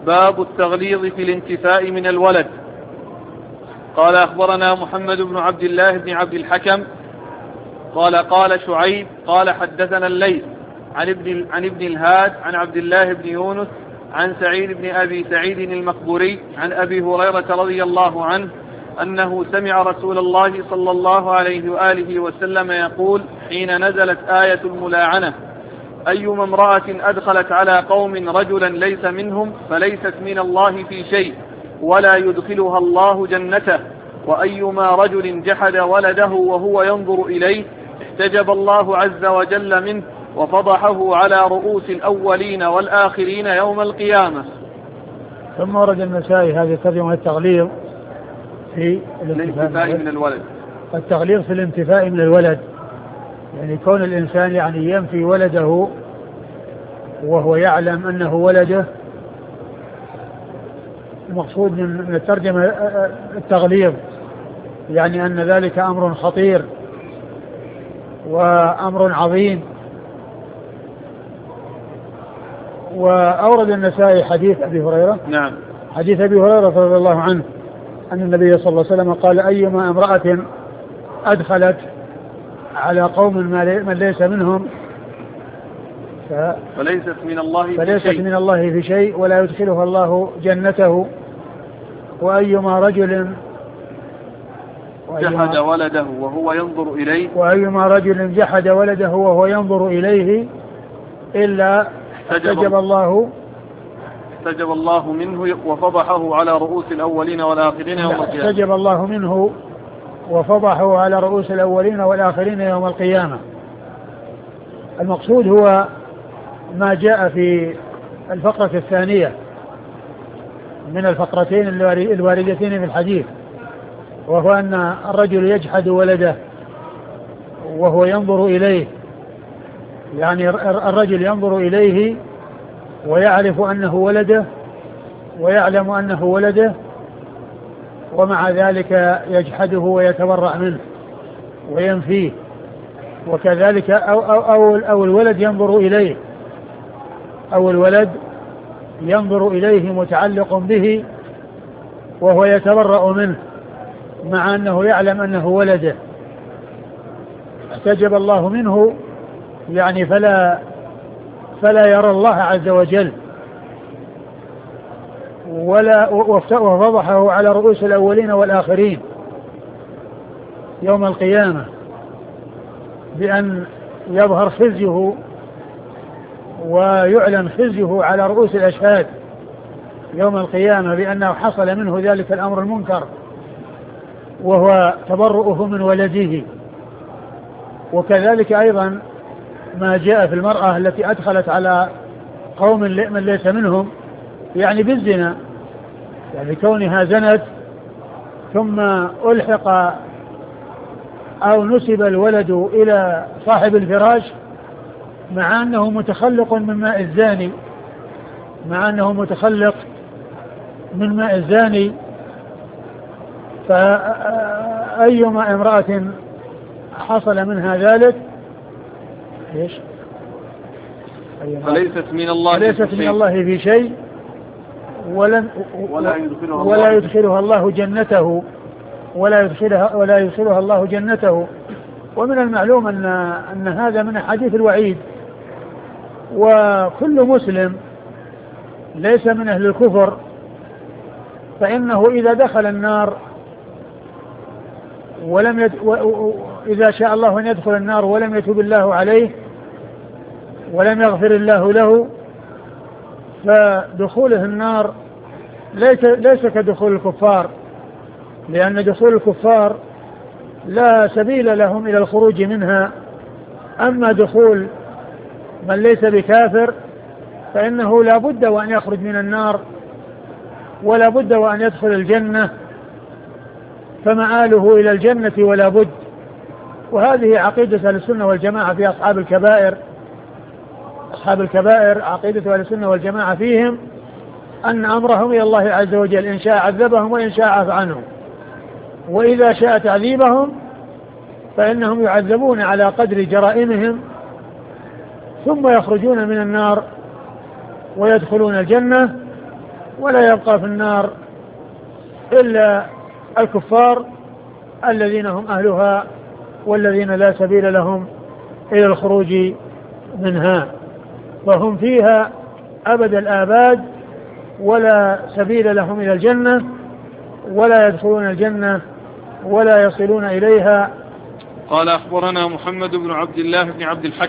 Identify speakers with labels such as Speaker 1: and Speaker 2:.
Speaker 1: باب التغليظ في الانتفاء من الولد. قال أخبرنا محمد بن عبد الله بن عبد الحكم قال شعيب قال حدثنا الليث عن ابن الهاد عن عبد الله بن يونس عن سعيد بن أبي سعيد المقبوري عن أبي هريرة رضي الله عنه أنه سمع رسول الله صلى الله عليه وآله وسلم يقول حين نزلت آية الملاعنة: أيما امرأة أدخلت على قوم رجلا ليس منهم فليست من الله في شيء ولا يدخلها الله جنته، وأيما رجل جحد ولده وهو ينظر إليه احتجب الله عز وجل منه وفضحه على رؤوس الأولين والآخرين يوم القيامة.
Speaker 2: ثم ورد النسائي هذه ترجمة التغليظ في
Speaker 1: الانتفاء من الولد.
Speaker 2: التغليظ في الانتفاء من الولد، يعني كون الإنسان يعني ينفي ولده وهو يعلم أنه ولده. المقصود من الترجمة التغليظ، يعني أن ذلك أمر خطير وأمر عظيم. وأورد النسائي حديث أبي هريرة.
Speaker 1: نعم.
Speaker 2: حديث أبي هريرة رضي الله عنه أن النبي صلى الله عليه وسلم قال: أيما امرأة أدخلت على قوم من ليس منهم
Speaker 1: فليست من
Speaker 2: الله في شيء ولا يدخلها الله جنته، وأيما رجل
Speaker 1: جحد ولده وهو ينظر إليه إلا احتجب الله منه وفضحه على رؤوس الأولين والآخرين يوم القيامة.
Speaker 2: احتجب الله منه وفضحه على رؤوس الأولين والآخرين يوم القيامة. المقصود هو ما جاء في الفقرة الثانية من الفقرتين الواردتين في الحديث، وهو أن الرجل يجحد ولده وهو ينظر إليه، يعني الرجل ينظر إليه ويعرف أنه ولده ويعلم أنه ولده، ومع ذلك يجحده ويتبرأ منه وينفيه. وكذلك أو الولد ينظر إليه متعلق به وهو يتبرأ منه مع أنه يعلم أنه ولده. احتجب الله منه، يعني فلا يرى الله عز وجل، وفضحه على رؤوس الأولين والآخرين يوم القيامة بأن يظهر خزيه ويعلن خزيه على رؤوس الأشهاد يوم القيامة بأنه حصل منه ذلك الأمر المنكر، وهو تبرؤه من ولده. وكذلك أيضا ما جاء في المرأة التي أدخلت على قوم من ليس منهم، يعني بالزنا، يعني كونها زنت ثم ألحق أو نسب الولد إلى صاحب الفراش مع أنه متخلق من ماء الزاني. فأيما امرأة حصل منها ذلك
Speaker 1: فليست من
Speaker 2: الله في شيء ولا يدخلها الله جنته ولا يدخلها الله جنته. ومن المعلوم أن هذا من أحاديث الوعيد، وكل مسلم ليس من أهل الكفر فإنه إذا دخل النار إذا شاء الله أن يدخل النار ولم يتوب الله عليه ولم يغفر الله له، فدخوله النار ليس كدخول الكفار، لأن دخول الكفار لا سبيل لهم إلى الخروج منها. أما دخول من ليس بكافر فإنه لا بد وأن يخرج من النار ولا بد وأن يدخل الجنة، فمآله إلى الجنة ولا بد. وهذه عقيدة أهل السنة والجماعة في أصحاب الكبائر. أصحاب الكبائر عقيدة أهل السنة والجماعة فيهم أن أمرهم إلى الله عز وجل، إن شاء عذبهم وإن شاء عفى عنهم، وإذا شاء تعذيبهم فإنهم يعذبون على قدر جرائمهم ثم يخرجون من النار ويدخلون الجنة. ولا يبقى في النار إلا الكفار الذين هم أهلها والذين لا سبيل لهم إلى الخروج منها، وهم فيها أبد الآباد ولا سبيل لهم إلى الجنة ولا يدخلون الجنة ولا يصلون إليها.
Speaker 1: قال أخبرنا محمد بن عبد الله بن عبد الحكم